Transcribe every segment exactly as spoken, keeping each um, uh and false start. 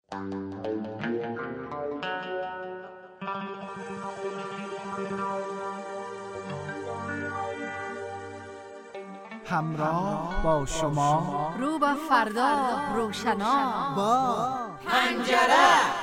همراه با شما رو به فردا روشنا با پنجره.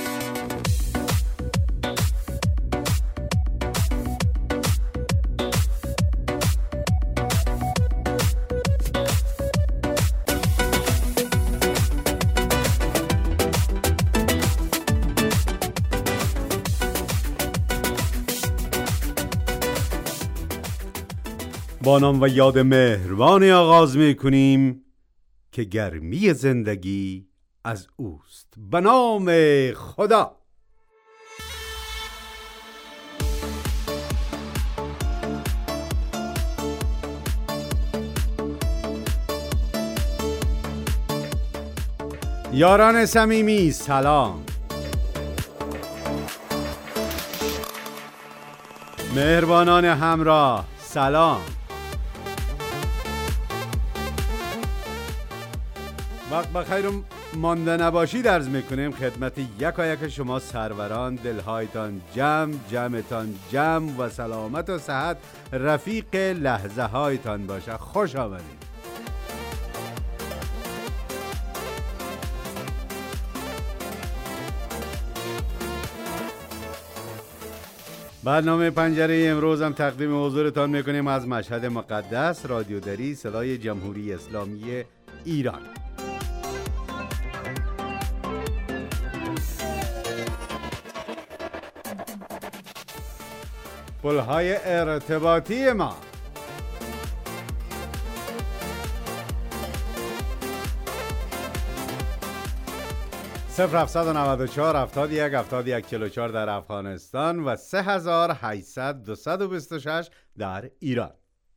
با نام و یاد مهربان آغاز می کنیم که گرمی زندگی از اوست. به نام خدا. یاران صمیمی سلام. مهربانان همراه سلام. وقت بخیر و مانده نباشید عرض میکنیم خدمت یکا یک شما سروران. دلهایتان جمع، جمعتان جمع و سلامت و صحت رفیق لحظه هایتان باشه. خوش آمدید. برنامه پنجره امروز هم تقدیم حضورتان میکنیم از مشهد مقدس، رادیو دری صدای جمهوری اسلامی ایران. پل‌های ارتباطی ما صفر هفتصد و نود و چهار هفتاد و یک هفتاد و یک چهل و چهار در افغانستان و سه هزار و هشتصد دویست و بیست و شش در ایران.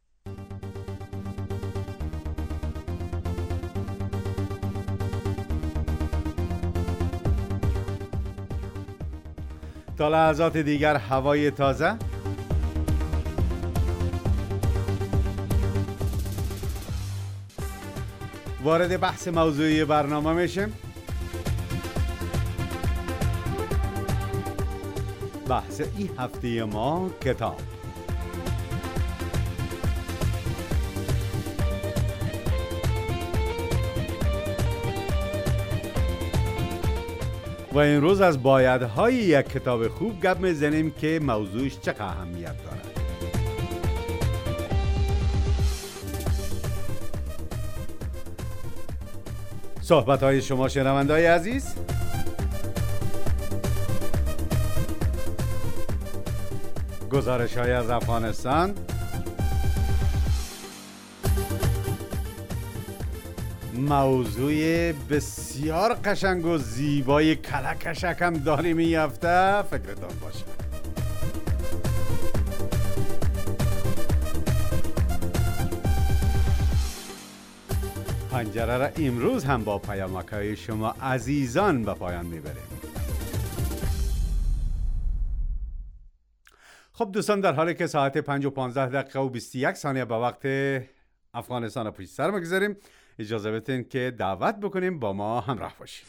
تا لحظات دیگر هوای تازه، وارد بحث موضوعی برنامه میشیم. بحث این هفته ما کتاب. و این روز از بایدهای یک کتاب خوب گپ میزنیم که موضوعش چقدر اهمیت دارد. صحبت های شما شنونده‌های عزیز. گزارش های از افغانستان. موضوع بسیار قشنگ و زیبای کلکشک هم داریم این هفته، فکرتان باشه. پنجره را امروز هم با پیامک‌های شما عزیزان به پایان میبریم. خب دوستان، در حالی که ساعت پنج و پانزده دقیقه و بیست و یک ثانیه به وقت افغانستان پشت سر میگذاریم، اجازه بدین که دعوت بکنیم با ما همراه باشید.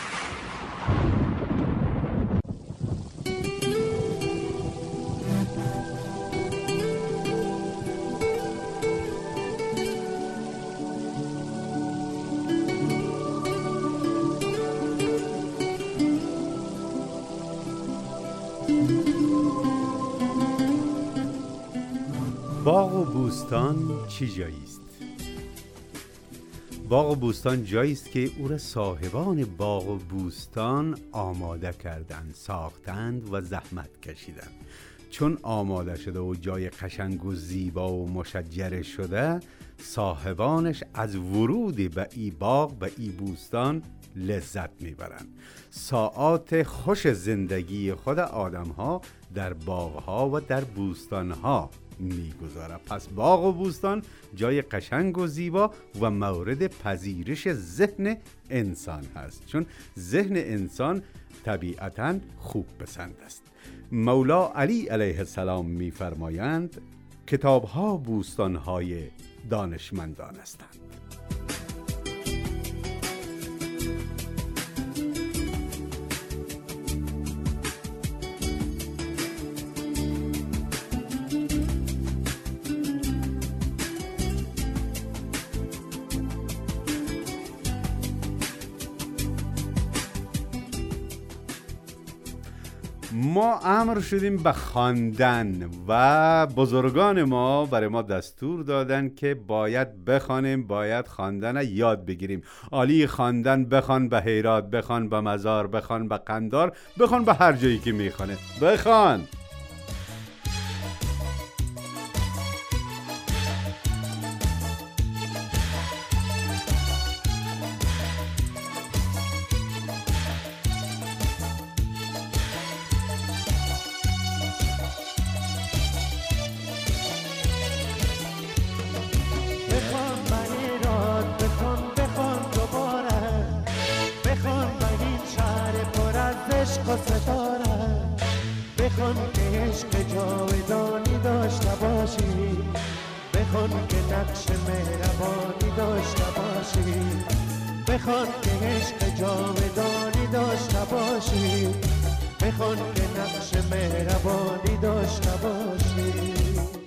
باغ و بوستان چی جایی است؟ باغ و بوستان جایی است که او را صاحبان باغ و بوستان آماده کردند، ساختند و زحمت کشیدند. چون آماده شده و جای قشنگ و زیبا و مشجر شده، صاحبانش از ورود به ای باغ، به ای بوستان لذت میبرند. ساعات خوش زندگی خود آدم‌ها در باغ‌ها و در بوستان‌ها میگذاره. پس باغ و بوستان جای قشنگ و زیبا و مورد پذیرش ذهن انسان هست، چون ذهن انسان طبیعتاً خوب پسند است. مولا علی علیه السلام میفرمایند کتاب‌ها بوستان‌های دانشمندان هستند. ما امر شدیم به خواندن و بزرگان ما برای ما دستور دادن که باید بخوانیم، باید خواندن یاد بگیریم. عالی خواندن، بخوان به هیرات، بخوان به مزار، بخوان به قندار، بخوان به هر جایی که میخوانه، بخوان. بخوان که عشق جاودانی داشته باشی، بخوان که نقش مهربانی داشته باشی، بخوان که عشق جاودانی داشته باشی، بخوان که نقش مهربانی داشته باشی.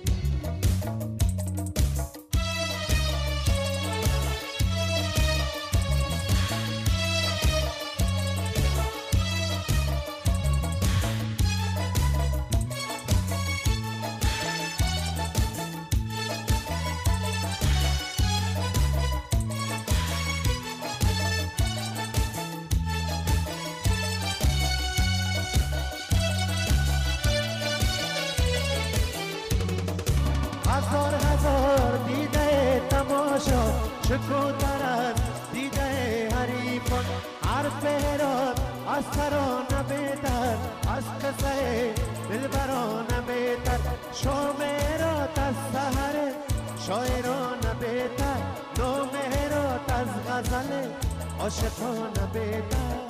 هزار هزار دیده تماشا شکو دارد دیده حریفان، حرف هرات از ترانه بهتر، از قصه دلبرانه بهتر، شام هرات از سحر شاعرانه بهتر، نام هرات از غزل عاشقانه بهتر.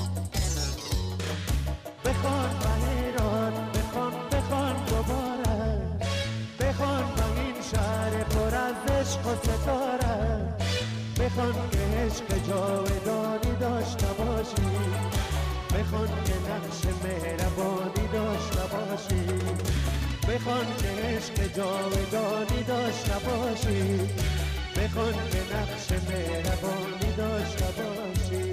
بخوان به هرات، بخوان بخوان دوباره، بخوان به این شهر پر از عشق و ستاره، بخوان که عشق جاودانی داشته باشی، بخوان که نقش مهربانی داشته باشی، بخوان که عشق جاودانی داشته باشی، بخوان که نقش مهربانی داشته باشی.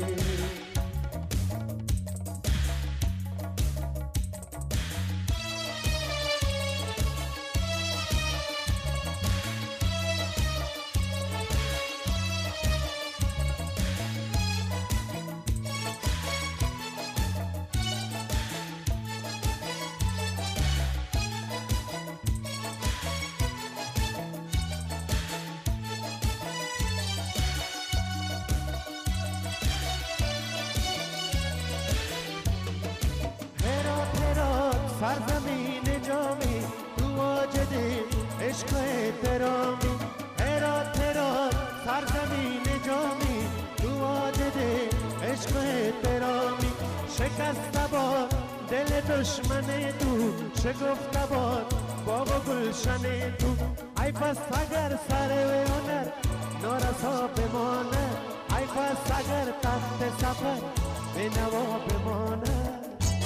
سرزمین جامی تو واجد عشق و احترامی، هرات هرات سرزمین جامی تو واجد عشق و احترامی، شکست باد دل دشمن تو، شکفت باد باغ و گلشن تو، ای پس اگر سر و هنر نارسا بمانه، ای پس اگر تخت سفر به نوا بمانه.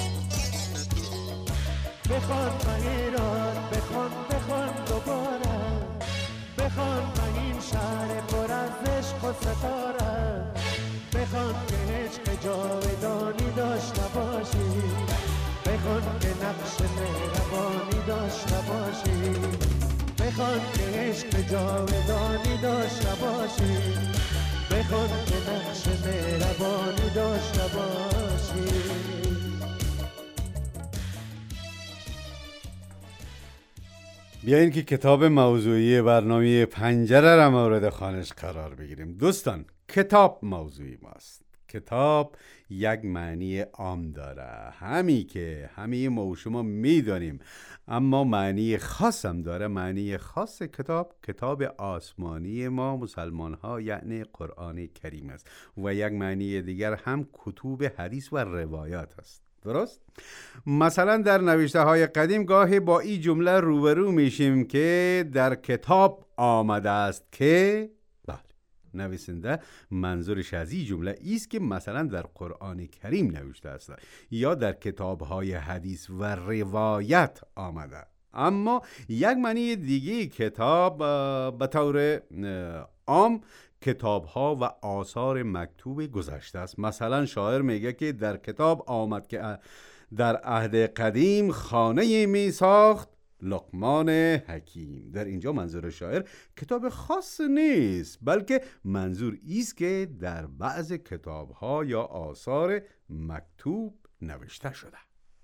بخوان به هرات، بخوان بخوان دوباره، بخوان به این شهر پر از عشق و ستاره، بخوان که عشق جاودانی داشته باشی، بخوان که نقش مهربانی داشته باشی، بخوان که عشق جاودانی داشته باشی، بخوان که نقش مهربانی داشته باشی. بیاین که کتاب موضوعی برنامه پنجره را مورد خوانش قرار بگیریم. دوستان، کتاب موضوعی ماست. کتاب یک معنی عام داره، همی که همه ما و شما میدانیم، اما معنی خاص هم داره. معنی خاص کتاب کتاب آسمانی ما مسلمان ها یعنی قرآن کریم است و یک معنی دیگر هم کتب حدیث و روایات است. درست؟ مثلا در نوشته های قدیم گاهی با این جمله روبرو میشیم که در کتاب آمده است که، بله، نویسنده منظورش از این جمله ایست که مثلا در قرآن کریم نوشته است یا در کتاب های حدیث و روایت آمده. اما یک معنی دیگه کتاب به طور عام کتاب‌ها و آثار مکتوب گذشته است. مثلا شاعر میگه که در کتاب آمد که در عهد قدیم خانه می ساخت لقمان حکیم. در اینجا منظور شاعر کتاب خاص نیست، بلکه منظور ایست که در بعض کتاب‌ها یا آثار مکتوب نوشته شده.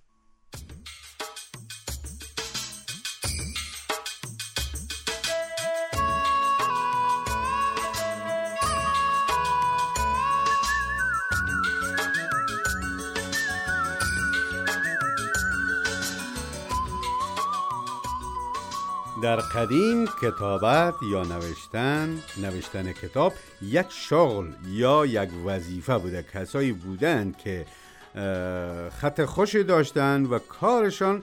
در قدیم کتابت یا نوشتن نوشتن کتاب یک شغل یا یک وظیفه بوده. کسایی بودند که خط خوشی داشتن و کارشان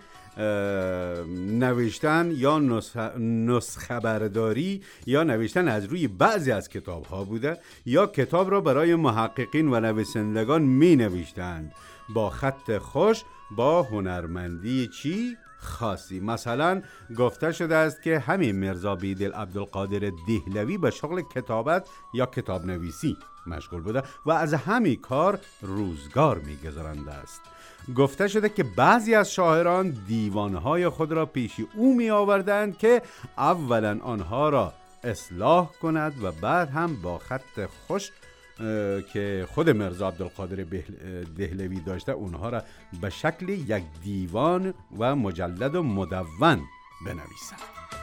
نوشتن یا نسخه برداری یا نوشتن از روی بعضی از کتاب ها بوده، یا کتاب را برای محققین و نویسندگان می نوشتند با خط خوش، با هنرمندی چی؟ خاصی. مثلا گفته شده است که همین مرزا بیدل عبدالقادر دهلوی به شغل کتابت یا کتاب نویسی مشغول بوده و از همین کار روزگار می‌گذرانده است. گفته شده که بعضی از شاعران دیوانهای خود را پیش او می آوردند که اولا آنها را اصلاح کند و بعد هم با خط خوش که خود مرزا عبدالقادر دهلوی داشته اونها را به شکل یک دیوان و مجلد و مدون بنویسند.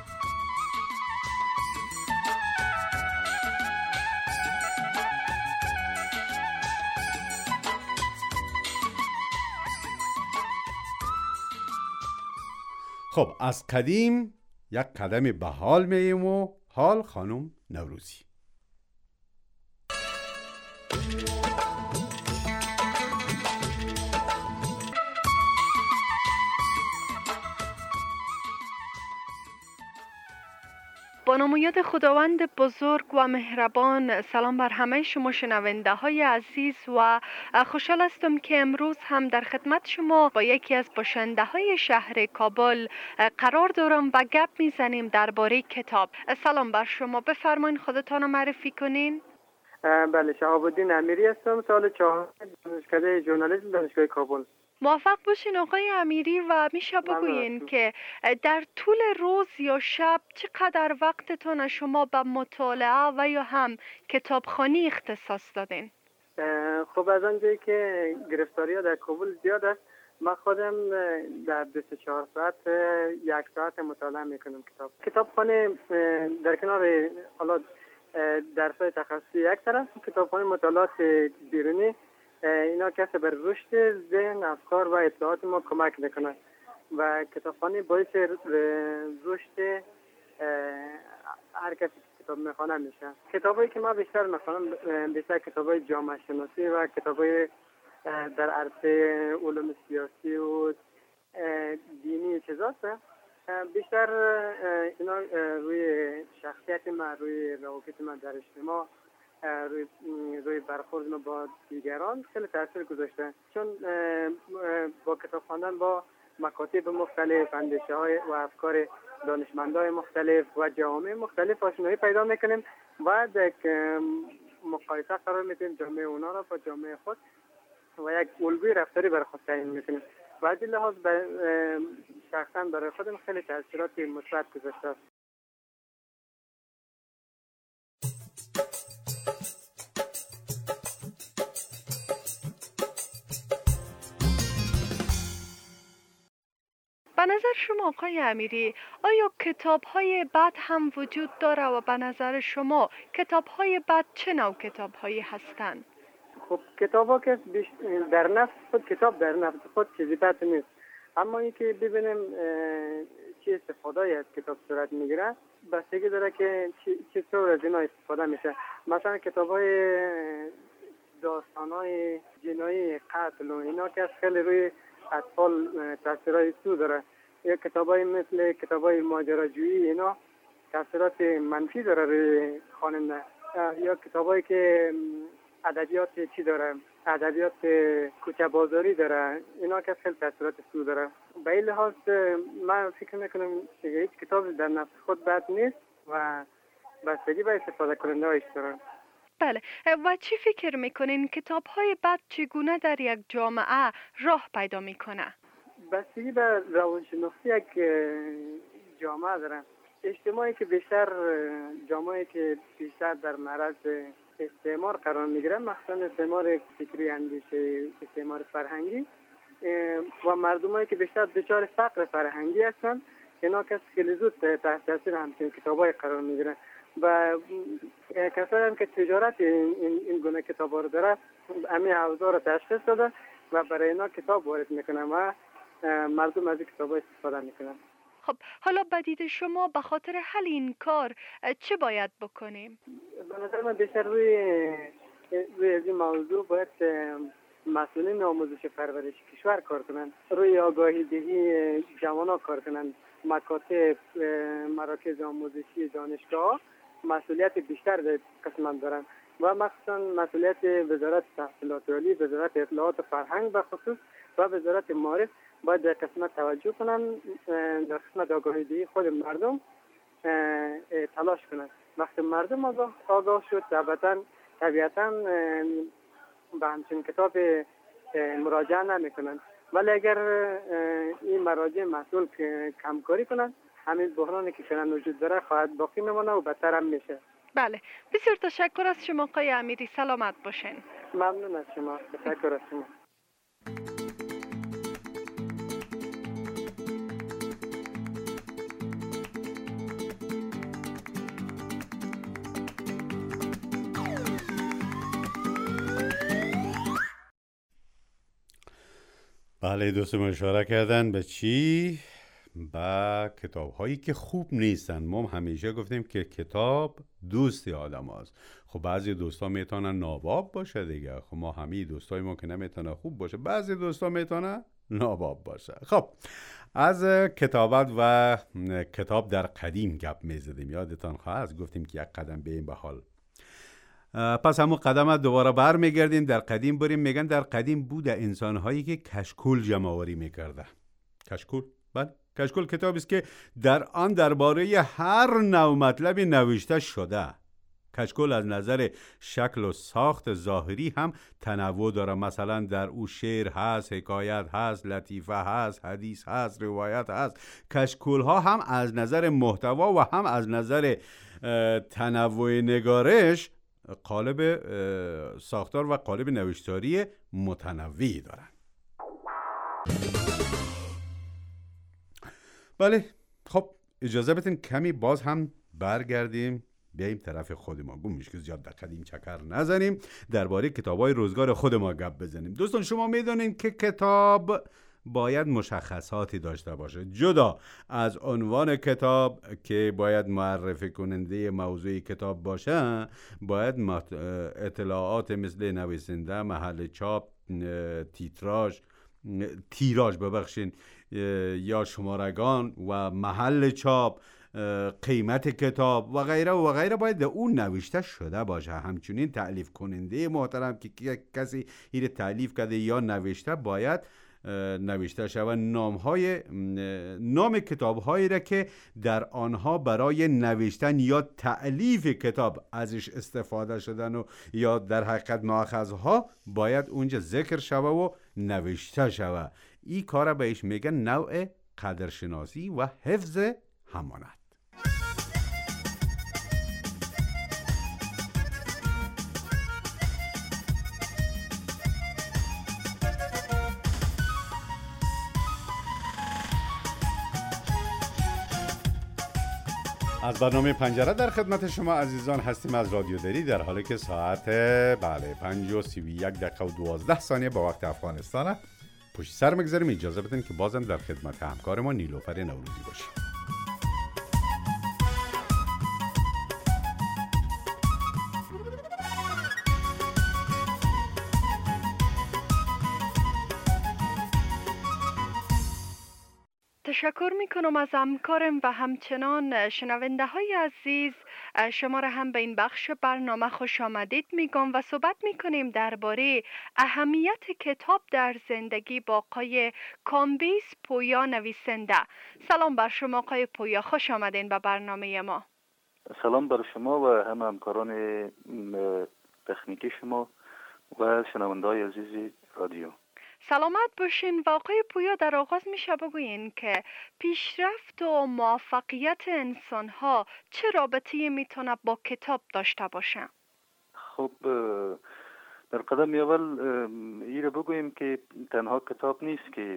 خب از قدیم یک قدم به حال مییم و حال خانم نوروزی. با نام و یاد خداوند بزرگ و مهربان، سلام بر همه شما شنونده های عزیز و خوشحال هستم که امروز هم در خدمت شما با یکی از باشنده های شهر کابل قرار دارم و گپ میزنیم درباره کتاب. سلام بر شما، بفرمایید خودتان معرفی کنین. بله، شهاب الدین امیری هستم، سال چهارم دانشکده ژورنالیسم دانشگاه کابل. موفق باشین آقای امیری و میشه بگوین که در طول روز یا شب چقدر وقتتون شما به مطالعه و یا هم کتابخوانی اختصاص دادین؟ خب از آنجایی که گرفتاری ها در کابل زیاد است، من خودم در بیست و چهار ساعت یک ساعت مطالعه میکنم کتاب. کتابخانه در کنار حالا درس‌های تخصصی یک طرف، کتابخانه مطالعات بیرونی، اینا کسی بر رشد ذهن، افکار و اطلاعات ما کمک میکنه و کتابخانه باعث رشد هر کسی که کتاب میخوانه میشه. کتابایی که ما بیشتر مثلا بیشتر کتابای جامعه شناسی و کتابای در عرصه علوم سیاسی و دینی چیزاست. بیشتر اینا روی شخصیت من، روی روابط من در اجتماع، روی روی برخورد ما با دیگران خیلی تاثیر گذاشته، چون با کتاب خواندن با مکاتب مختلف، اندیشه های و افکار دانشمندای مختلف و جوامع مختلف آشنایی پیدا میکنیم و در مقایسه قرار میدیم جامعه اونا را با جامعه خود و یک الگوی رفتاری برای خود تعیین میکنیم و از این لحاظ شخصا برای خودم خیلی تاثیرات مثبت گذاشته است. به نظر شما آقای امیری، آیا کتاب‌های بد هم وجود داره و به نظر شما کتاب‌های بد چه نوع کتاب‌هایی هستند؟ خب کتاب‌ها که در نفس خود کتاب در نفس خود چیزی بد نیست، اما اینکه ببینیم چه استفاده‌ای از کتاب صورت میگیره بستگی داره که چه طور از اینا استفاده میشه. مثلا کتاب‌های داستان‌های جنایی، قتل و اینا که خیلی روی اطفال تاثیرات سو داره، یا کتابای مثل کتابای ماجراجویی اینا تاثیرات منفی داره روی خواننده، یا کتابایی که ادبیات چی داره، ادبیات کوچه بازاری داره، اینا که خیلی تاثیرات سو داره. به این لحاظ من فکر میکنم که هیچ کتاب در نفس خود بد نیست و بستگی به استفاده کننده هایش داره. بله. و چی فکر میکنین کتاب های بد چگونه در یک جامعه راه پیدا میکنه؟ بستگی به روانشناختی یک جامعه دارن. اجتماعی که بیشتر جامعه که بیشتر در معرض استعمار قرار میگیرن، مثلا استعمار فکری، اندیشه، استعمار فرهنگی، و مردمایی که بیشتر دچار فقر فرهنگی هستن، اینا کسی خیلی زود تحت تاثیر همچین کتابای قرار میگیرن. و کسایی هم که تجارت این, این, این گونه کتابا رو داره، همین حوزه رو تشخیص داده و برای اینا کتاب وارد میکنن و مردم از این کتابا استفاده میکنن. خب حالا بدید شما به خاطر حل این کار چه باید بکنیم؟ به نظر من بیشتر روی روی این موضوع باید مسئولین آموزش پرورش کشور کار کنن، روی آگاهی دهی جوانان کار کنن. مکاتب، مراکز آموزشی، دانشگاه مسئولیت بیشتر در قسمت دارن و مخصوصا مسئولیت وزارت تحصیلات عالی، وزارت اطلاعات و فرهنگ به خصوص و وزارت معارف باید در قسمت توجه کنن، در قسمت آگاهی دهی خود مردم تلاش کنن. وقتی مردم آگاه, آگاه شد طبعا طبیعتا به همچین کتاب مراجعه نمی کنن، ولی اگر این مراجع مسئول کمکاری کنن، همین بحرانی که فعلا وجود داره خواهد باقی میمونه و بدتر هم میشه. بله، بسیار تشکر از شما آقای امیری، سلامت باشین. ممنون از شما، تشکر از شما. بله دوستم اشاره کردن به چی؟ به کتاب هایی که خوب نیستن. ما همیشه گفتیم که کتاب دوستی آدم هست. خب بعضی دوستا میتونن ناباب باشه دیگه. خب ما همه دوستای ما که نمیتونه خوب باشه، بعضی دوستا میتونه ناباب باشه. خب از کتابت و کتاب در قدیم گپ میزدیم، یادتان خواهد گفتیم که یک قدم به این به حال. پس همون قدم دوباره بر میگردیم در قدیم بریم. میگن در قدیم بوده انسان هایی که کشکول جمع آوری میکرده. کشکول؟ بله، کشکول کتابی است که در آن درباره هر نوع مطلبی نوشته شده. کشکول از نظر شکل و ساخت ظاهری هم تنوع داره. مثلا در او شعر هست، حکایت هست، لطیفه هست، حدیث هست، روایت هست. کشکول ها هم از نظر محتوا و هم از نظر تنوع نگارش قالب ساختار و قالب نوشتاری متنوعی دارن. بله، خب اجازه بدین کمی باز هم برگردیم بیاییم طرف خود ما. گم میشه که زیاد در قدیم چکر نزنیم، درباره کتابای روزگار خود ما گپ بزنیم. دوستان شما میدونین که کتاب باید مشخصاتی داشته باشه. جدا از عنوان کتاب که باید معرفی کننده موضوع کتاب باشه، باید اطلاعات مثل نویسنده، محل چاپ، تیتراژ تیراژ ببخشین یا شمارگان و محل چاپ، قیمت کتاب و غیره و غیره باید در اون نوشته شده باشه. همچنین تألیف کننده محترم که کسی این تألیف کرده یا نوشته باید نوشته شود. نام های نام کتاب هایی را که در آنها برای نوشتن یا تألیف کتاب ازش استفاده شدن و یا در حقیقت ماخذها باید اونجا ذکر شود و نوشته شود. این کار بهش میگن نوع قدرشناسی و حفظ همانت. از برنامه پنجره در خدمت شما عزیزان هستیم از رادیو دری، در حالی که ساعت بله پنج و سی و یک دقیقه و دوازده ثانیه با وقت افغانستانه. پشت سر مگذاریم. اجازه بدین که بازم در خدمت همکار ما نیلوفر نوروزی باشیم. تشکر میکنم از همکارم و همچنان شنونده های عزیز. شما را هم به این بخش برنامه خوش آمدید میگم و صحبت میکنیم درباره اهمیت کتاب در زندگی با آقای کامبیز پویا نویسنده. سلام بر شما آقای پویا، خوش آمدین به برنامه ما. سلام بر شما و هم همکاران تکنیکی شما و شنونده‌های عزیز رادیو. سلامت باشین. و آقای پویا در آغاز میشه بگوین که پیشرفت و موفقیت انسان ها چه رابطه‌ای میتونه با کتاب داشته باشه؟ خب در قدم اول این رو بگوییم که تنها کتاب نیست که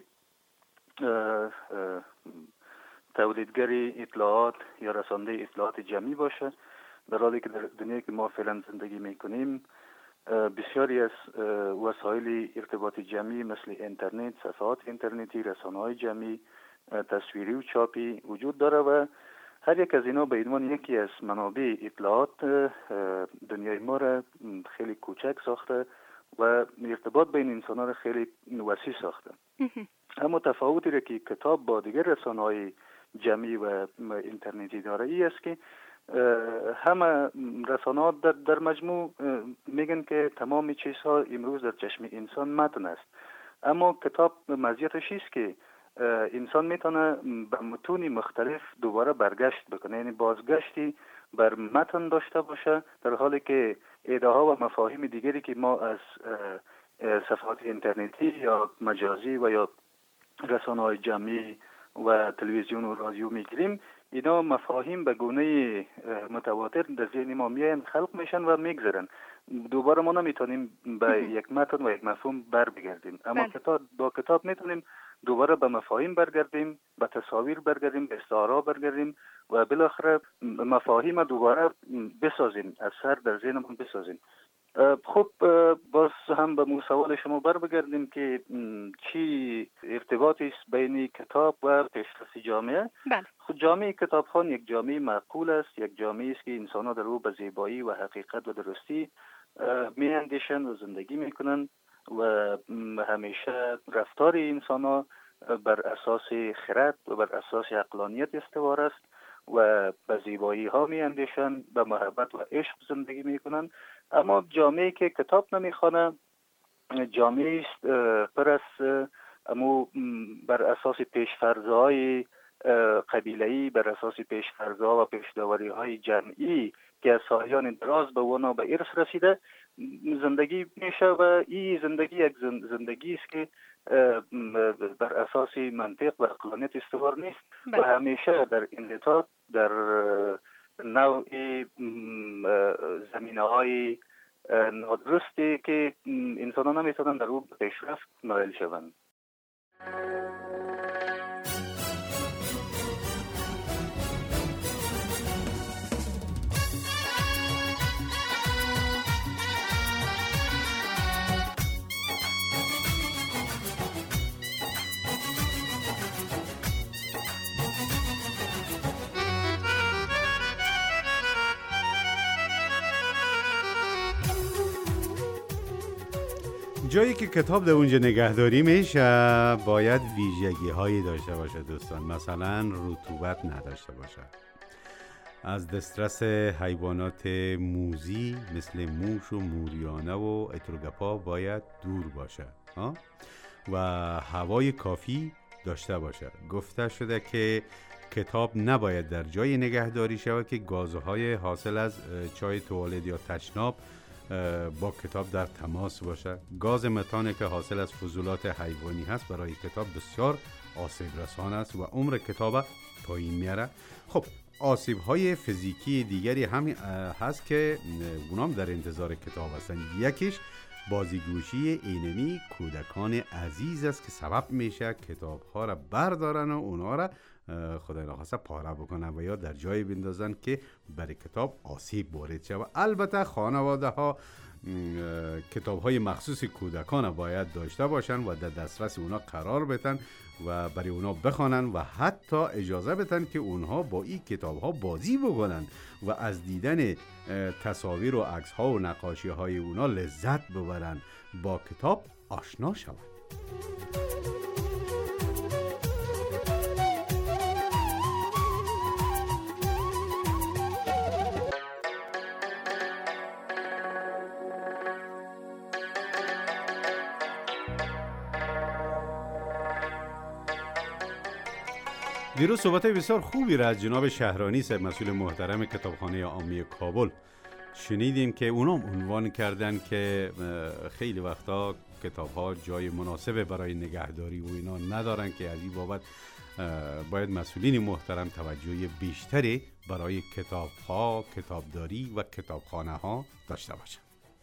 تولیدگر اطلاعات یا رسانده اطلاعات جمعی باشه، در حالی که در دنیایی که ما فعلا زندگی میکنیم بسیاری از وسایل ارتباط جمعی مثل اینترنت، صفحات اینترنتی، رسانه‌های جمعی تصویری و چاپی وجود داره و هر یک از اینا به عنوان یکی از منابع اطلاعات دنیای ما را خیلی کوچک ساخته و ارتباط بین انسان‌ها را خیلی وسیع ساخته. اما تفاوتی را که کتاب با دیگر رسانه‌های جمعی و اینترنتی داره ای است که همه رسانه‌ها در, در مجموع میگن که تمام چیزها امروز در چشم انسان متن است، اما کتاب مزیتش است که انسان میتونه به متون مختلف دوباره برگشت بکنه، یعنی بازگشتی بر متن داشته باشه، در حالی که ایده ها و مفاهیم دیگری که ما از صفحات اینترنتی یا مجازی و یا رسانه‌های جمعی و تلویزیون و رادیو میگیریم، اینا مفاهیم به گونه متواتر در ذهن ما میاین، خلق میشن و میگذرن. دوباره ما نمیتونیم به یک متن و یک مفهوم بر بگردیم، اما کتاب با کتاب میتونیم دوباره به مفاهیم برگردیم، به تصاویر برگردیم، به استعاره برگردیم و بالاخره مفاهیم دوباره بسازیم، از سر در ذهنمون بسازیم. خب باز هم به سوال شما بر بگردیم که چی ارتباطی است بین کتاب و پیشرفت جامعه؟ بله. خود جامعه کتابخوان یک جامعه معقول است، یک جامعه است که انسان‌ها در او به زیبایی و حقیقت و درستی می‌اندیشند و زندگی می‌کنند و همیشه رفتار انسان‌ها بر اساس خرد و بر اساس عقلانیت استوار است و به زیبایی ها می‌اندیشند، به محبت و عشق زندگی می‌کنند. اما جامعه که کتاب نمی‌خوانه جامعه است پر از امو بر اساس پیش‌فرض‌های قبیله‌ای، بر اساس پیش‌فرض‌ها و پیش‌داوری‌های جمعی که از سالیان دراز به اونا به ارث رسیده زندگی میشه و این زندگی یک زندگی است که بر اساس منطق و عقلانیت استوار نیست و همیشه در انحطاط، در نوع زمینه‌های نادرستی که انسان‌ها نمیتونن در او پیشرفت نائل شوند. جایی که کتاب در اونجا نگهداری میشه باید ویژگی هایی داشته باشه دوستان، مثلا رطوبت نداشته باشه، از دسترس حیوانات موذی مثل موش و موریانه و اتروگپا باید دور باشه ها؟ و هوای کافی داشته باشه. گفته شده که کتاب نباید در جای نگهداری شود که گازهای حاصل از چای توالت یا تشناب با کتاب در تماس باشه. گاز متان که حاصل از فضولات حیوانی هست برای کتاب بسیار آسیب رسان است و عمر کتاب پایین میاره. خب آسیب های فیزیکی دیگری هم هست که اونام در انتظار کتاب هستن. یکیش بازیگوشی اینمی کودکان عزیز است که سبب میشه کتاب ها را بردارن و اونها را خدای نخواسته پاره بکنن و یا در جایی بندازن که برای کتاب آسیب وارد شه. و البته خانواده ها کتاب های مخصوص کودکان باید داشته باشن و در دسترس اونا قرار بدن و برای اونا بخوانن و حتی اجازه بدن که اونها با این کتاب ها بازی بکنن و از دیدن تصاویر و عکس ها و نقاشی های اونا لذت ببرن، با کتاب آشنا شوند. دیروز صحبت بسیار خوبی را از جناب شهرانی سرمسئول محترم کتابخانه عامی کابل شنیدیم که اونام عنوان کردن که خیلی وقتا کتاب ها جای مناسب برای نگهداری و اینا ندارن که از این بابت باید مسئولین محترم توجه بیشتری برای کتاب ها، کتابداری و کتابخانه ها داشته باشن.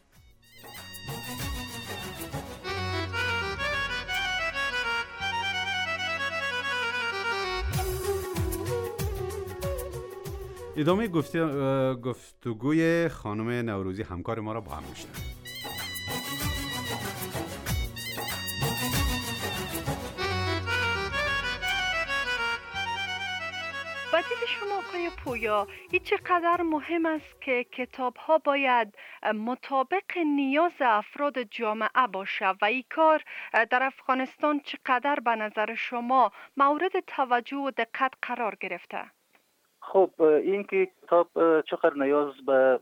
ادامه گفتگوی خانم نوروزی همکار ما را با هم میشنویم. با دید شما آقای پویا، این چقدر مهم است که کتاب ها باید مطابق نیاز افراد جامعه باشه و این کار در افغانستان چقدر به نظر شما مورد توجه و دقت قرار گرفته؟ خب این که کتاب چقدر نیاز به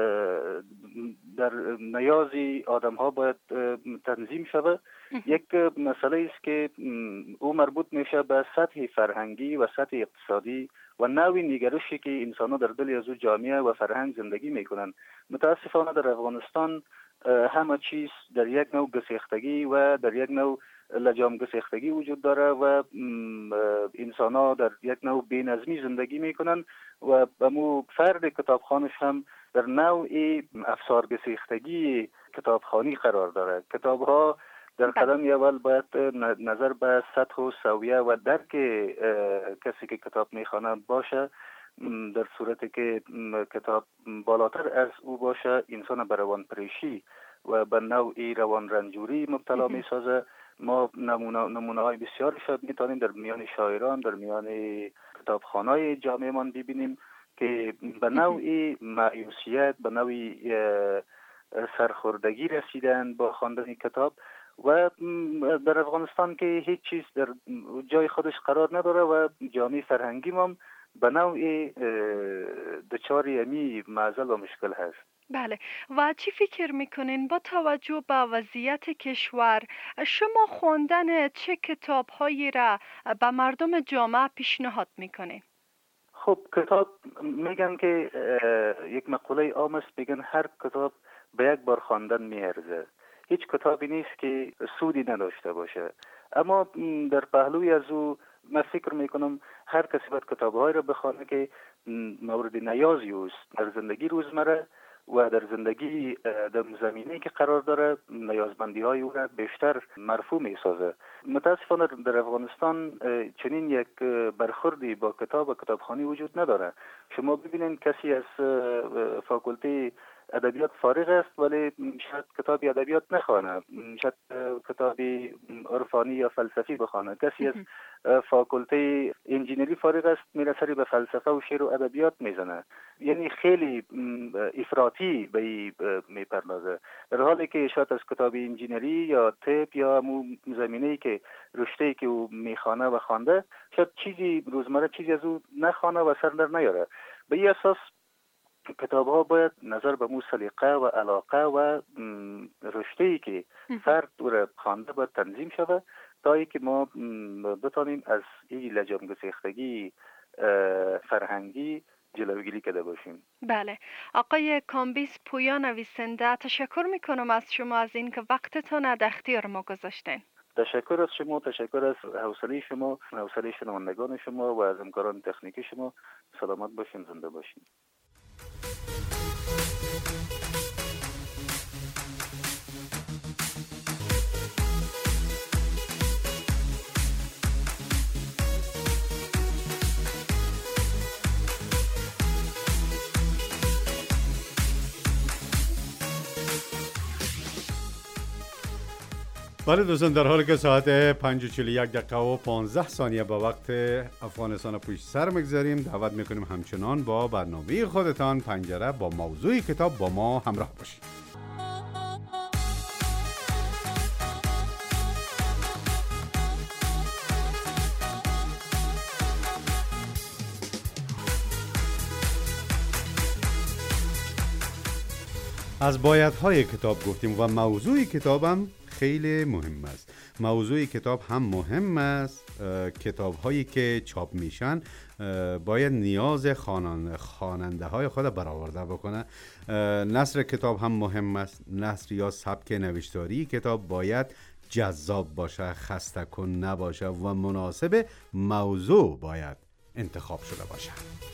در نیازی آدم ها باید تنظیم شود، یک مسئله است که او مربوط میشه به سطح فرهنگی و سطح اقتصادی و نوع نگرشی که انسان ها در دل از او جامعه و فرهنگ زندگی میکنن. متاسفانه در افغانستان همه چیز در یک نوع گسیختگی و در یک نوع لجام گسیختگی وجود داره و انسان ها در یک نوع بی‌نظمی زندگی میکنن و بمو فرد کتابخانش هم در نوع افسار گسیختگی کتابخانی قرار داره. کتاب ها در قدم اول باید نظر به سطح و سویه و درک کسی که کتاب میخوانه باشه. در صورتی که کتاب بالاتر از او باشه، انسان به روان پریشی و به نوعی روان رنجوری مبتلا میسازه. ما نمونه نمونه های بسیاری شد میتونیم در میان شاعران، در میان کتابخانه‌های جامعه من ببینیم که به نوعی مایوسیت، به نوعی سرخوردگی رسیدن با خواندن کتاب و در افغانستان که هیچ چیز در جای خودش قرار نداره و جامعه فرهنگی هم به نوعی دچار امی معضل و مشکل هست. بله، و چی فکر میکنین با توجه به وضعیت کشور شما خواندن چه کتاب هایی را به مردم جامعه پیشنهاد میکنین؟ خب کتاب میگن که یک مقوله عام است، میگن هر کتاب به یک بار خواندن میارزه. هیچ کتابی نیست که سودی نداشته باشه، اما در پهلوی از او من فکر میکنم هر کسی باید کتاب‌هایی را بخونه که مورد نیازی است در زندگی روزمره و در زندگی در زمینه‌ای که قرار داره نیازمندی های او را بیشتر مرفوع میسازه. متاسفانه در افغانستان چنین یک برخوردی با کتاب و کتابخوانی وجود نداره. شما ببینید کسی از فاکولته ادبیات فارغ است ولی شاید کتابی ادبیات نخوانه، شاید کتابی عرفانی یا فلسفی بخوانه. کسی از فاکولته انجینری فارغ است میره سری به فلسفه و شعر و ادبیات میزنه، یعنی خیلی افراطی به این میپردازه، در حالی که شاید از کتاب انجینری یا طب یا مو زمینه‌ای که رشته‌ای که او میخوانه و خوانده شاید چیزی روزمره چیزی از او نخوانه و سر در نیاره. به این اساس کتاب ها باید نظر به مو سلیقه و علاقه و رشته‌ای که فرد او خوانده باید تنظیم شود تا ای که ما بتانیم از این لجام گسیختگی فرهنگی جلوگیری کرده باشیم. بله، آقای کامبیز پویا نویسنده، تشکر میکنم از شما از این که وقتتان در اختیار ما گذاشتین. تشکر از شما، تشکر از حوصله شما، حوصله شنوندگان شما و از همکاران تکنیکی شما. سلامت باشین، زنده باشین. بله دوستان، در حالی که ساعت پنج و چهل و یک دقیقه و پانزده ثانیه با وقت افغانستان پشت سر مگذاریم، دعوت میکنیم همچنان با برنامه خودتان پنجره با موضوع کتاب با ما همراه باشید. از بایدهای کتاب گفتیم و موضوع کتابم خیلی مهم است. موضوع کتاب هم مهم است. کتاب هایی که چاپ میشن باید نیاز خواننده های خود برآورده بکنه. نثر کتاب هم مهم است. نثر یا سبک نوشتاری کتاب باید جذاب باشه، خسته کن نباشه و مناسب موضوع باید انتخاب شده باشه.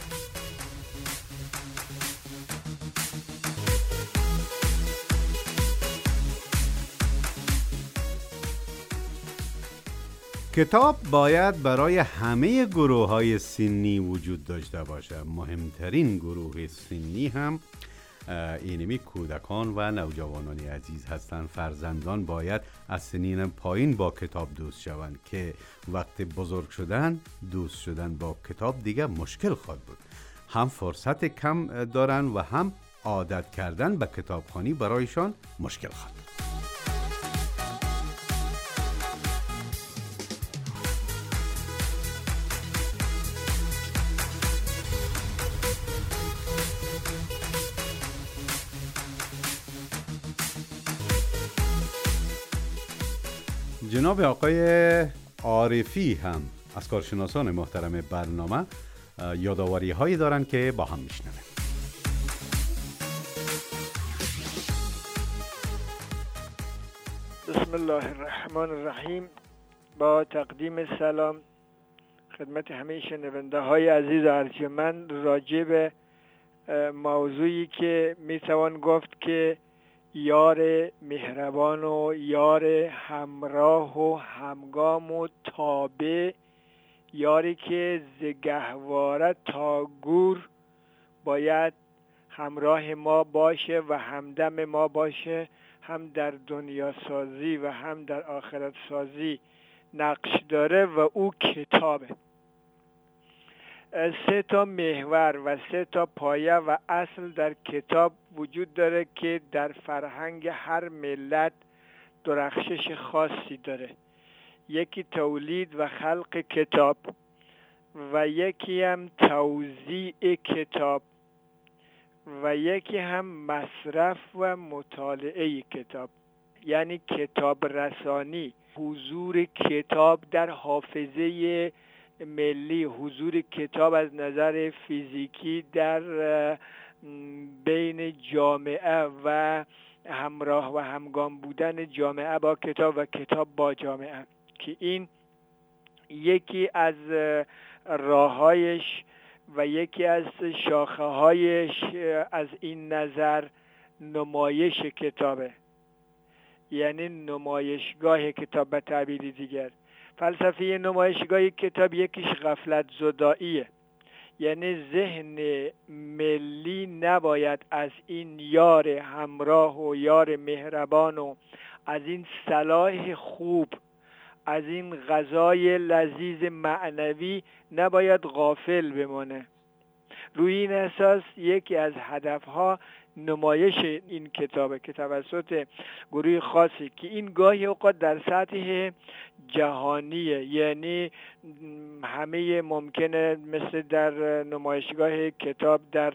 کتاب باید برای همه گروه های سنی وجود داشته باشه. مهمترین گروه سنی هم اینمی کودکان و نوجوانان عزیز هستند. فرزندان باید از سنین پایین با کتاب دوست شوند که وقت بزرگ شدن دوست شدن با کتاب دیگه مشکل خواهد بود. هم فرصت کم دارن و هم عادت کردن به کتابخوانی برایشان مشکل خواهد بود. جناب آقای عارفی هم از کارشناسان محترم برنامه یادآوری هایی دارن که با هم میشنویم. بسم الله الرحمن الرحیم. با تقدیم سلام خدمت همه شنونده های عزیز و ارجمند راجع به موضوعی که میتوان گفت که یار مهربان و یار همراه و همگام و تابع، یاری که ز گهواره تا گور باید همراه ما باشه و همدم ما باشه، هم در دنیا سازی و هم در آخرت سازی نقش داره و او کتابه. سه تا محور و سه تا پایه و اصل در کتاب وجود داره که در فرهنگ هر ملت درخشش خاصی داره. یکی تولید و خلق کتاب و یکی هم توزیع کتاب و یکی هم مصرف و مطالعه کتاب، یعنی کتاب رسانی، حضور کتاب در حافظه ملی، حضور کتاب از نظر فیزیکی در بین جامعه و همراه و همگام بودن جامعه با کتاب و کتاب با جامعه، که این یکی از راه‌هایش و یکی از شاخه‌هایش از این نظر نمایش کتابه، یعنی نمایشگاه کتاب به تعبیر دیگر. فلسفه نمایشگاه کتاب یکیش غفلت زداییه، یعنی ذهن ملی نباید از این یار همراه و یار مهربان و از این صلاح خوب، از این غذای لذیذ معنوی نباید غافل بمانه. روی این اساس یکی از هدفها نمایش این کتابه که توسط گروه خاصی که این گاهی اوقات در سطح جهانیه، یعنی همه ممکنه مثل در نمایشگاه کتاب در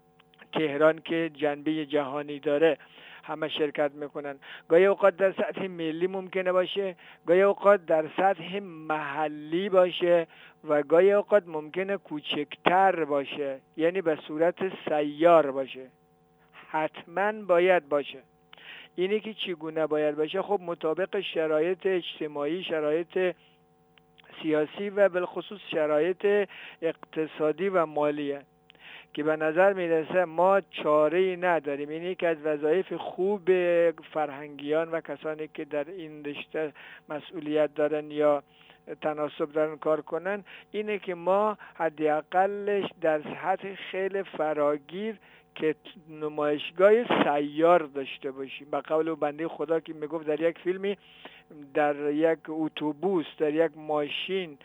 تهران که جنبه جهانی داره همه شرکت میکنن، گاهی اوقات در سطح ملی ممکنه باشه، گاهی اوقات در سطح محلی باشه و گاهی اوقات ممکنه کوچکتر باشه، یعنی به صورت سیار باشه. حتما باید باشه. اینی که چگونه باید باشه؟ خب مطابق شرایط اجتماعی، شرایط سیاسی و بالخصوص شرایط اقتصادی و مالیه که به نظر میرسه ما چاره‌ای نداریم. این یکی از وظایف خوب فرهنگیان و کسانی که در این رشته مسئولیت دارن یا تناسب دارن کار کنن، اینه که ما حداقلش در سطح خیلی فراگیر که نمایشگاه سیار داشته باشیم. به قول بنده خدا که میگفت در یک فیلمی در یک اتوبوس، در یک ماشین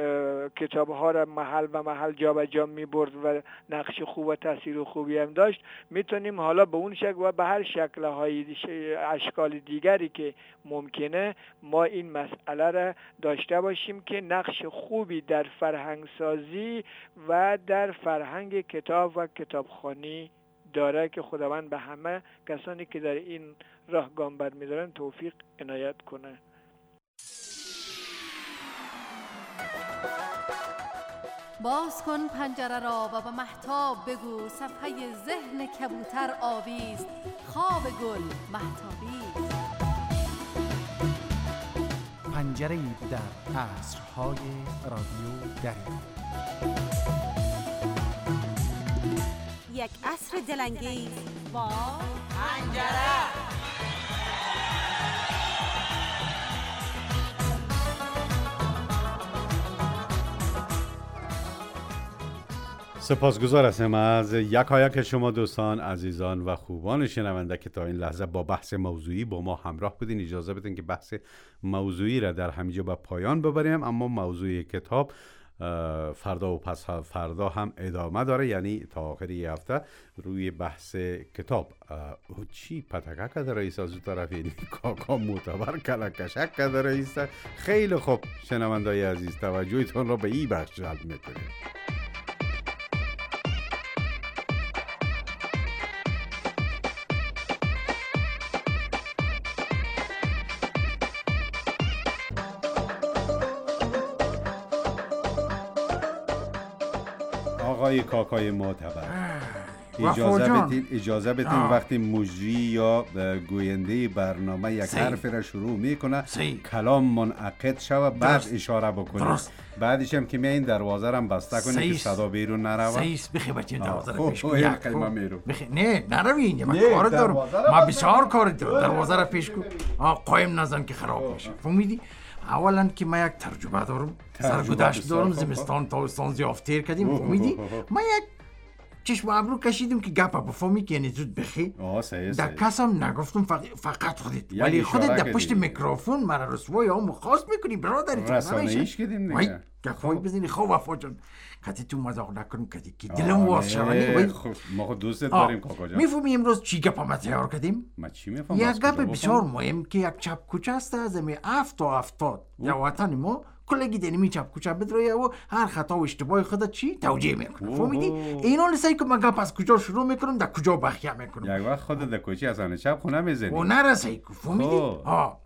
کتاب‌ها را محل به محل جا به جا می‌برد و نقش خوب و تاثیر خوبی هم داشت، میتونیم حالا به اون شکل و به هر شکل‌های اشکال دیگری که ممکنه ما این مسئله را داشته باشیم که نقش خوبی در فرهنگ سازی و در فرهنگ کتاب و کتابخوانی داره که خداوند به همه کسانی که در این راه گام برمی‌دارن توفیق عنایت کنه. باز کن پنجره را و به مهتاب بگو صفحه ذهن کبوتر آویست، خواب گل مهتابی. پنجره در عصرهای رادیو دریا. یک عصر دلانگیز با پنجره. سپاسگزار هستم از یکایک شما دوستان عزیزان و خوبان شنونده که تا این لحظه با بحث موضوعی با ما همراه بودین. اجازه بدین که بحث موضوعی را در همینجا به پایان ببریم، اما موضوع کتاب فردا و پس فردا هم ادامه داره، یعنی تا آخر یه هفته روی بحث کتاب. چی پتکه کده رئیس از اون طرف، یعنی کاکا معتبر کلکشک کده رئیس. خیلی خوب شنوندای عزیز، توجهتون را به این بخش جلب میکنیم. آقای کاکای معتبر، اجازه بدین اجازه بدین وقتی مجری یا گوینده برنامه یک حرف را شروع میکنه کلام منعقد شود، بعد اشاره بکنه، بعدش هم که می این دروازه را بسته کنه که صدا بیرون نروه. سیس بخی بچه دروازه را پیش کن. ما میرو. نه نروی اینجا، من کار دارم، ما بسیار کار دارم. دروازه را پیش کن، قایم نزن که خراب میشه. فهمیدی؟ اولا که ما یک ترجمه دارم، سرگذشت دارم، زمستان تابستان زیاف تیر کردیم. فهمیدی؟ ما یک چشم ابرو کشیدیم که گپ بفهمی که یعنی زود بخی. در کسم نگفتم، فقط خودت، ولی خودت در پشت میکروفون مرا رسوای هم خواست میکنی برادری. رسانه‌ایش کردیم دیگه. گپای بزنی خوب وفا جان، کتی تو مذاق نکنم کدی که دلم واس شونی. ما خود دوستت داریم کاکا جان. میفهمی امروز چی گپ ما تیار کردیم؟ ما چی میفهمم؟ یک گپ بسیار مهم که یک چپ کوچه است از می هفت تا هفتاد یا وطن ما کلگی دنیمی چپ کوچه بدرویه و هر خطا و اشتباه خودت چی توجیه میکنه. فهمیدی؟ اینا لسایی که من گپ از کجا شروع میکنم در کجا بخیه میکنم. یک وقت خودت در کوچه از آن چپ خونه میزنی و نرسایی. فهمیدی؟ ها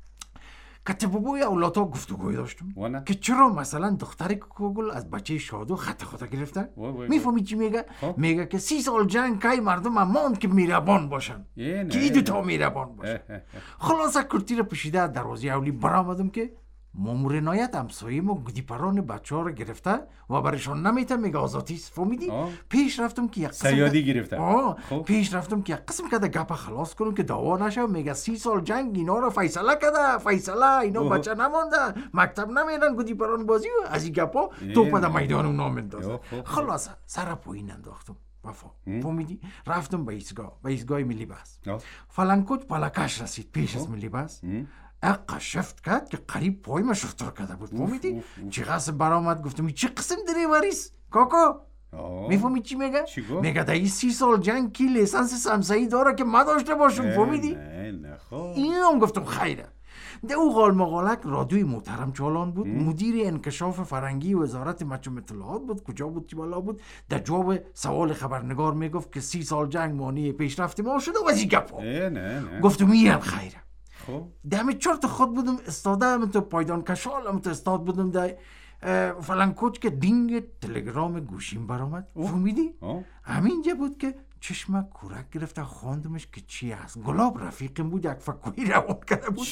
کتبوی اولادها گفتگوی داشتم که چرا مثلا دختر کوگل از بچه شادو خط خطا گرفته. میفهمی چی میگه؟ میگه که سی سال جنگ که مردم ماند که میربان باشن، که ای دوتا میربان باشن. خلاصه کرتی رو پشیده از دروازه اولی برآمدم که مامور نایت همسایه ما گودی پران بچه ها رو گرفته و برشان نمیته، میگه آزادیست. فهمیدی؟ پیش رفتم که یک قسم سیادی گرفته. آه پیش رفتم که یک قسم کده گپ خلاص کنم که دعوا نشه. میگه سی سال جنگ اینا رو فیصله کده، فیصله اینا اوه. بچه نمانده، مکتب نمیرن، گودی پران بازی و از این گپا توپ در میدان اونا میندازه. خلاصه سر پایین انداختم وفا. فهمیدی؟ رفتم به ایستگاه، به ایستگاه ملی بس. فلانکوت پلکش رسید پیش از ملی بس. اقا شفت کرد که قریب پای ما شفتر کرده بود. فهمیدی؟ چی قسم برآمد گفتم چی قسم داری وریس کاکا؟ میفهمی چی میگه؟ میگه در این سی سال جنگ کی لیسانس سمسایی داره که ما داشته باشم. فهمیدی؟ نه نه خب اینم گفتم خیره. ده او غال مغالک رادیوی محترم چالان بود. مدیر انکشاف فرنگی وزارت مچم اطلاعات بود. کجا بود چی بالا بود؟ در جواب سوال خبرنگار میگفت که سی سال جنگ مانع پیشرفت ما شده و از این گپا. گفتم اینم خیره. دمی چرت خود بودم استاده هم تو پایدان کشال هم تو استاد بودم در فلان کوچ که دینگ تلگرام گوشیم برآمد. فهمیدی؟ همینجا بود که چشم کورک گرفته خواندمش که چی است. گلاب رفیقم بود، یک فکویی روان کرده بود.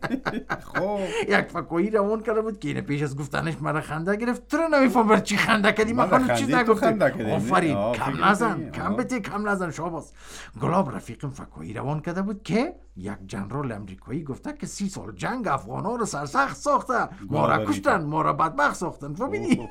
خب یک فکویی روان کرده بود که اینه پیش از گفتنش مرا خنده گرفت. تو نمیفهم بر چی خنده کردی؟ من خانم چیز نگفتم. آفرین، کم نزن، کم بده، کم نزن شاباس. گلاب رفیقم فکویی روان کرده بود که یک جنرال امریکایی گفته که سی سال جنگ افغانا رو سرسخت ساخته، ما را کشتن، ما را بدبخت ساختن. فهمیدی؟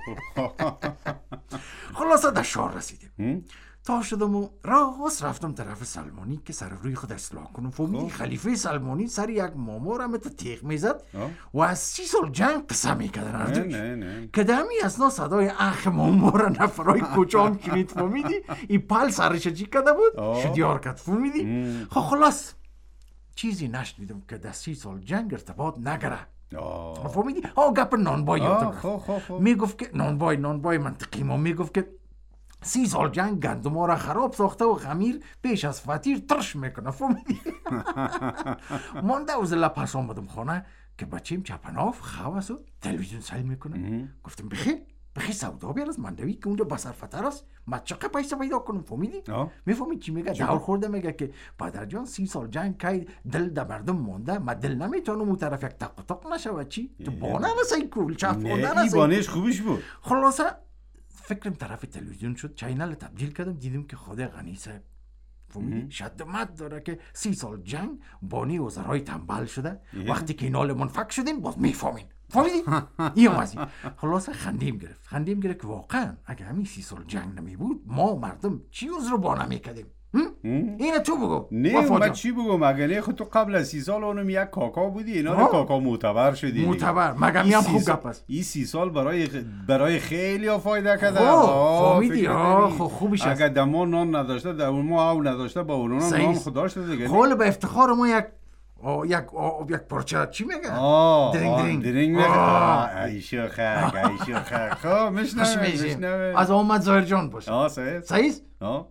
خلاصه در شهر رسیدیم. تا شدم و راست رفتم طرف سلمانی که سر روی خود اصلاح کنم. فهمیدی؟ خلیفه سلمانی سر یک مامور هم تو تیغ میزد و از سی سال جنگ قصه میکردن اردوش که دمی اصلا صدای اخ مامور نفرای کوچام شنید. فهمیدی؟ این پل سرش چی کرده بود؟ شدیار کرد. فهمیدی؟ خب خلاص چیزی نشنیدم که در سی سال جنگ ارتباط نگره. فهمیدی؟ ها گپ نانبای یادم رفت. میگفت که نانبای نانبای منطقی ما میگفت که سی سال جنگ گندم را خراب ساخته و خمیر پیش از فطیر ترش میکنه. فهمیدی؟ مانده از لپس آمدم خانه که بچیم چپناف خواست و تلویزیون سل میکنه. گفتم بخیر بخیر سودا بیار از مندوی که اونجا بسرفتر است، من چقدر پیسه پیدا کنم. فهمیدی؟ میفهمی چی میگه؟ دار خورده میگه که پدر جان سی سال جنگ که دل در مردم مونده، من دل نمیتونم اون طرف یک تق تق نشه. چی تو بانه نسی کول چپ بانه نسی. بانهش خوبش بود. خلاصه فکرم طرف تلویزیون شد، چینل تبدیل کردم، دیدم که خود غنی صاحب فهمیدی شد مد داره که سی سال جنگ بانی وزرای تنبل شده. وقتی که اینال منفک شدیم باز میفهمین. فهمیدی؟ این مازی. خلاصه خندیم گرفت خندیم گرفت که واقعا اگه همین سی سال جنگ نمی بود ما مردم چی عذر بانه میکردیم؟ اینه تو بگو. نه من چی بگم؟ مگه نه خود تو قبل از سی سال اونم یک کاکا بودی، اینا رو کاکا معتبر شدی. معتبر مگه این هم خوب گپ است. این سی سال برای برای خیلی ها فایده کرده. فهمیدی؟ آه خب خوبیش است. اگه دما نان نداشته در اون ما او نداشته با اونا نان خود داشته دیگه. خول به افتخار ما یک آه یک آه یک پرچه چی میگه؟ آه درینگ درینگ درینگ میگه. ایشو خک ایشو خک. خب میشنم میشنم. از آمد ظاهر جان باشه. آه صحیح صحیح. آه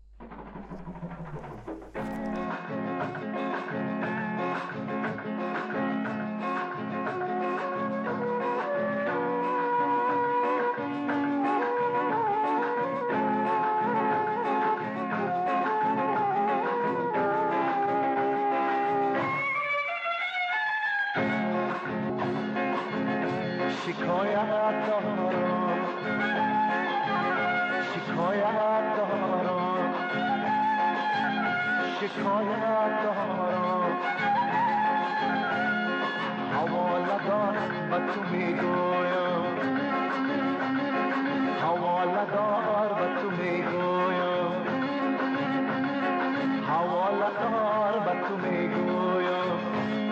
شکایت دارم شکایت دارم شکایت دارم حواله دار به تو میگویم حواله دار به تو میگویم حواله دار به تو میگویم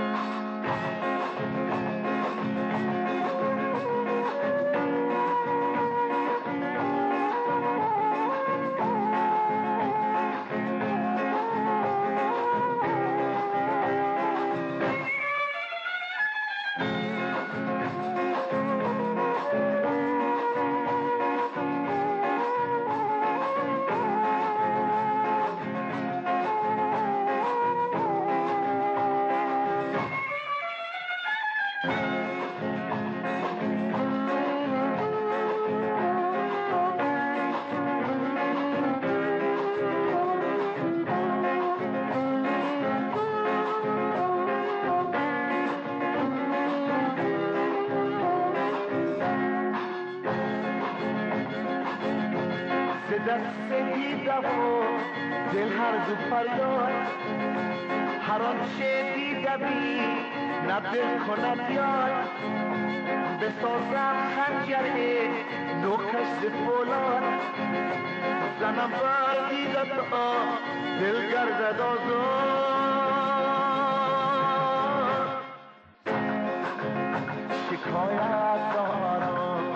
دست دیده و دل هر دو فریاد هر آنچه دیده بی نه دل کند یاد بسازم خنجر نوکش ز فولاد زنم بر دیده تا دل گردد آزاد شکایت دارم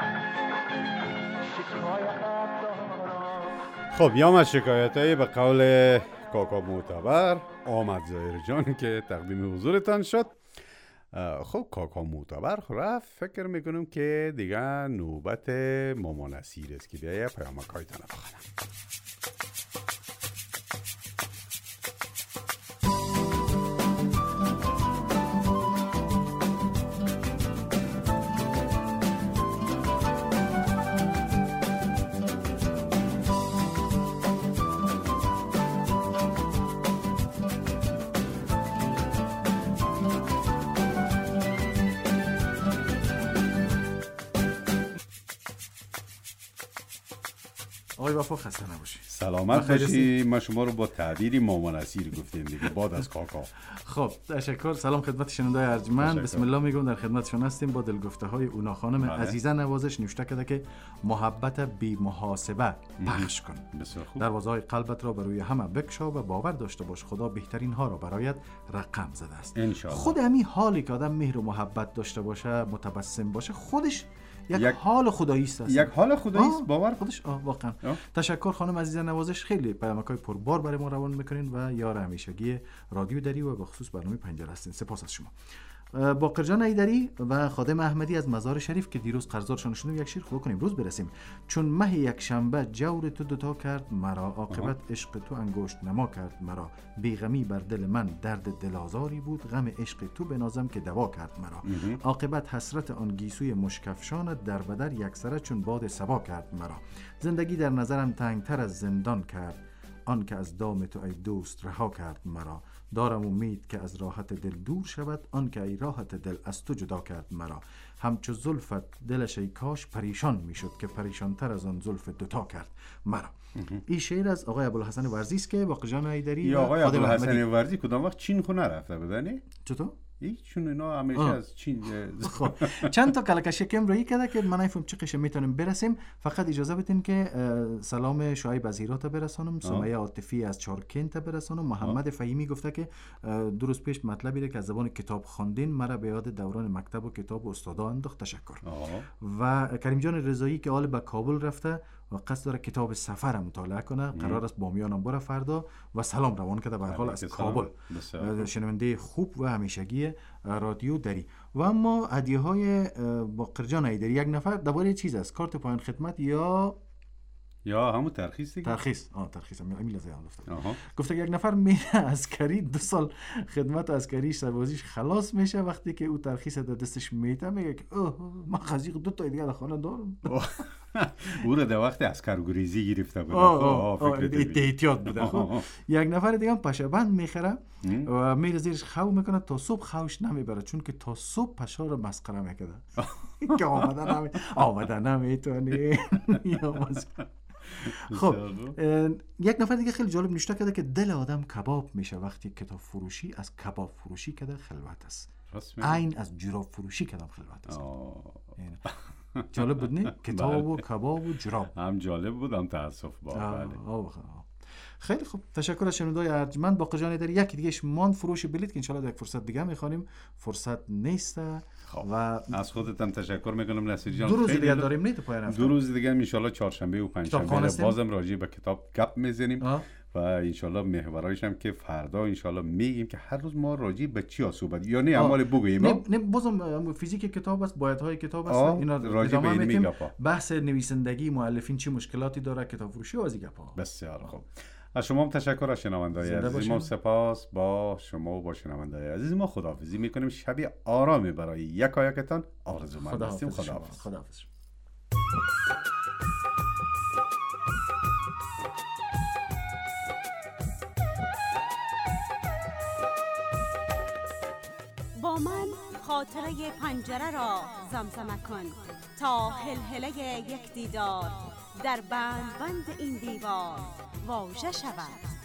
شکایت دارم. خب یا از شکایت های به قول کاکا معتبر آمد ظاهر جان که تقدیم حضورتان شد. خب کاکا معتبر رفت، فکر میکنم که دیگه نوبت ماما نصیر است که بیایه پیامک هایتان بخونم. آقای وفا خسته نباشی. سلامت باشی. ما شما رو با تعبیری ماما نصیر گفتیم دیگه بعد از کاکا. خب تشکر. سلام خدمت شنوندای ارجمند. بسم الله میگم در خدمتشون هستیم با دلگفته های اونا خانم عزیزه نوازش نوشته کرده که محبت بی محاسبه پخش کن. دروازه های قلبت را بروی همه بکشا و باور داشته باش خدا بهترین ها را برایت رقم زده است. انشالله. خود همین حالی که آدم مهر و محبت داشته باشه، متبسم باشه، خودش یک, یک حال خدایی است. یک حال خدایی است باور خودش. آه واقعا. آه. تشکر خانم عزیزه نوازش. خیلی پیامک‌های پربار برای ما روان میکنین و یار همیشگی رادیو دری و به خصوص برنامه پنجره هستین. سپاس از شما. باقر جان ایدری و خادم احمدی از مزار شریف که دیروز قرضدارشان شدیم یک شیر خدا کنیم روز برسیم. چون مه یک شنبه جور تو دوتا کرد مرا، عاقبت عشق تو انگشت نما کرد مرا. بیغمی بر دل من درد دلازاری بود، غم عشق تو بنازم که دوا کرد مرا. عاقبت حسرت آن گیسوی مشکفشان در بدر یکسره چون باد صبا کرد مرا. زندگی در نظرم تنگتر از زندان کرد، آن که از دام تو ای دوست رها کرد مرا. دارم امید که از راحت دل دور شود، آن که ای راحت دل از تو جدا کرد مرا. همچو زلفت دلش ای کاش پریشان میشد، که پریشانتر از آن زلف دوتا کرد مرا. این شعر از آقای ابوالحسن ورزی است که باقر جان ایدری یا آقای ابوالحسن ورزی کدام وقت چین خو نرفته بدنی؟ چطور؟ چون اینا همیشه از چین خب چند تا کلک شکم روی کرده که من نفهم چه قشه میتونیم برسیم. فقط اجازه بدین که سلام شعیب از هرات برسانم، سمیه عاطفی از چارکین تا برسانم. محمد فهیمی گفته که دو روز پیش مطلبی را که از زبان کتاب خواندین مرا به یاد دوران مکتب و کتاب و استادا انداخت، تشکر. و کریم جان رضایی که حال به کابل رفته و قصد داره کتاب سفر مطالعه کنه، قرار است با میانم بره فردا و سلام روان کرده به هر حال از کابل. شنونده خوب و همیشگی رادیو دری. و اما هدیه های باقر جان ایدری یک نفر درباره چیز است، کارت پایان خدمت یا یا همون ترخیص دیگه. ترخیص آه ترخیص امیل از یاد گفته. گفته یک نفر میره عسکری، دو سال خدمت عسکریش سربازیش خلاص میشه، وقتی که او ترخیص در دستش میته میگه که اوه من قضیه دو تا دیگه در خانه دارم. او رو در وقت عسکرگریزی گرفته بود. احتیاط بوده. خب یک نفر دیگه هم پشه‌بند میخره و میره زیرش خو میکنه تا صبح خوش نمیبره، چون که تا صبح پشه رو مسخره میکنه که آمده نمی آمده نمیتونی. خب یک نفر دیگه خیلی جالب نوشته کرده که دل آدم کباب میشه وقتی کتاب فروشی از کباب فروشی کده خلوت است، عین از جراب فروشی کدم خلوت است. جالب بود نه؟ کتاب و کباب و جراب هم جالب بود هم تاسف با. بله خیلی خوب، تشکر از شنوندای ارجمند. باقر جان ایدری یکی دیگه مان فروش بلیط که ان شاءالله یک فرصت دیگه میخوانیم، فرصت نیست. و از خودت هم تشکر میکنم نصیر جان. دو روز دیگه داریم نه تو پایان هفته. دو روز دیگه ان شاءالله چهارشنبه و پنجشنبه بازم راجع به کتاب گپ میزنیم و ان شاءالله محورایش هم که فردا ان شاءالله میگیم که هر روز ما راجع به چی صحبت یا نه اعمال بگوییم. نه نه بازم فیزیک کتاب است، بایدهای کتاب است، اینا راجع به این گپا. بحث نویسندگی مؤلفین چه مشکلاتی داره، کتاب فروشی و از این گپا. بسیار خوب. از شما هم تشکر از شنوندای عزیز ما، سپاس. با شما و با شنوندای عزیز ما خداحافظی میکنیم. شب آرامی برای یکایکتان آرزومند هستیم. خداحافظ. خداحافظ. با من خاطره پنجره را زمزمه کن تا هلهله یک دیدار در بند بند این دیوار واژه شود.